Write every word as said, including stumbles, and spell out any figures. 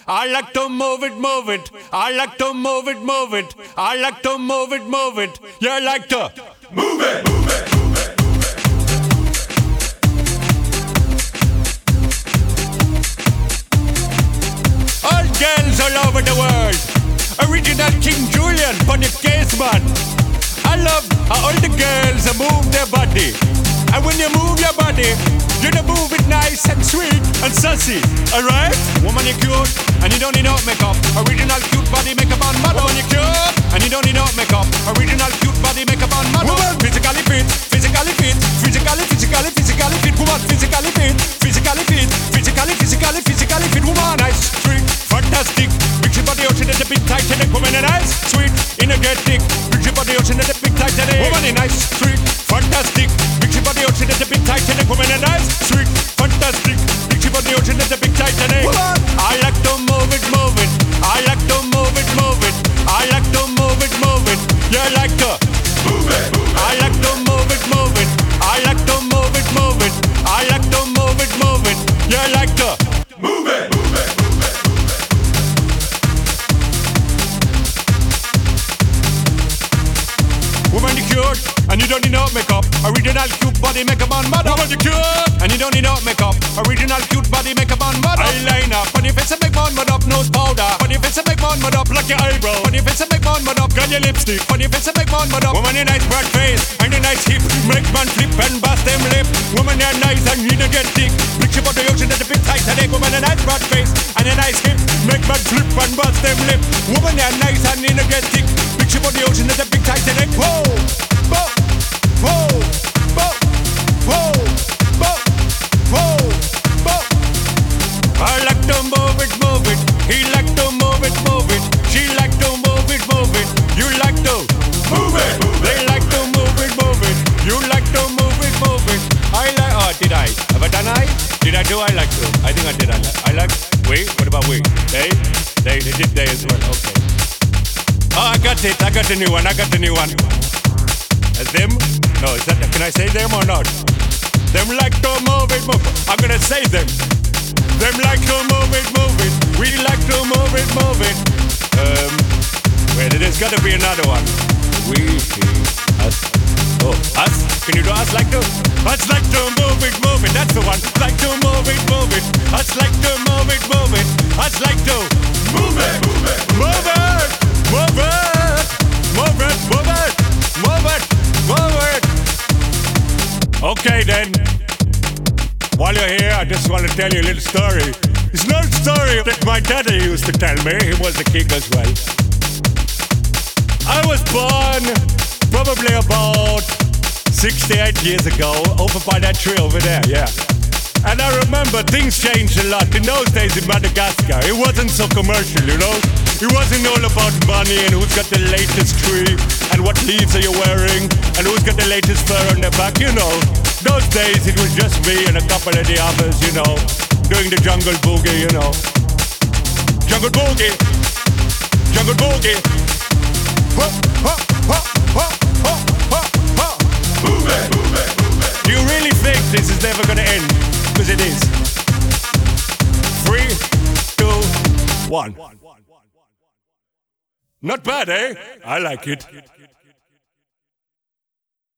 I like to move it, move it. I like to move it, move it. I like to move it, move it. You like to move it, move it. All girls all over the world. Original King Julian for the case, man. I love how all the girls move their body. And when you move your body, you don't move it nice and sweet and sassy, alright? Woman, you're cute, and you don't need no makeup. Original cute body makeup on model. Woman, you're cute, and you don't need no makeup. Original cute body makeup on model. Woman, physically fit, physically fit, physically, physically, physically fit. Woman, physically fit, physically fit, physically, physically, physically fit. Woman, nice, sweet, fantastic. Big your body ocean at the big Titanic. Woman, nice, sweet, energetic. Big your body ocean at the big Titanic. Woman, nice, sweet, fantastic. Big your body ocean at the big Titanic. Woman, nice, sweet, fantastic. Big your body ocean at the big Titanic. Woman, I like to move it, move it. I like to move it, move it. I like to move it, move it. You like to move it, move it. I like to move it, move it. I like to move it, move it. I like to move it, move it. You like to move it, move it. Woman, you cute, and you don't need no makeup. Original cute body makeup on model. Woman, you cute, and you don't need no makeup. Original cute body makeup on model. Eyeliner, on your face and make one mud up. Nose powder, on your face and make one mud up. Like your eyebrow, on your face and make one mud up. Got your lipstick, on your face and make one mud up. Woman, you nice broad face and a nice hip. Make man flip and bust them lip. Woman, you're nice and energetic. Picture about the ocean at the big Titanic. Woman, a nice broad face and a nice hip. Make man flip and bust them lip. Woman, you're nice and energetic. Picture about the ocean at the big Titanic. Whoa. Whoa, whoa, whoa, whoa, whoa, whoa, whoa. I like to move it, move it. He like to move it, move it. She like to move it, move it. You like to move it. They like to move it, move it. You like to move it, move it. I like. Oh, did I? Have I done I? Did I do? I like to. I think I did. I like. I like. We. What about we? They. They. They did they as well. Okay. Oh, I got it. I got the new one. I got the new one. As them? No, is that, can I say them or not? Them like to move it, move it. I'm gonna say them. Them like to move it, move it. We like to move it, move it. Um, wait, there's gotta be another one. We, he, us. Oh, us? Can you do us like to? Us like to move it, move it. That's the one. Like to move it, move it. Us like to move it, move it. Us like to move it, move it. Move it, move it. Move it, move it. Move it, move it. Okay then. While you're here, I just want to tell you a little story. It's not a story that my daddy used to tell me. He was a king as well. I was born probably about sixty-eight years ago, over by that tree over there, yeah. And I remember things changed a lot. In those days in Madagascar, it wasn't so commercial, you know? It wasn't all about money and who's got the latest tree and what leaves are you wearing and who's got the latest fur on their back, you know? Those days it was just me and a couple of the others, you know, doing the jungle boogie, you know. Jungle boogie, jungle boogie. Ho, ho, ho, ho, ho, ho, ho. Move it, move it, move it. Do you really think this is never gonna end? Because it is. Three, two, one. Not bad, eh? I like it.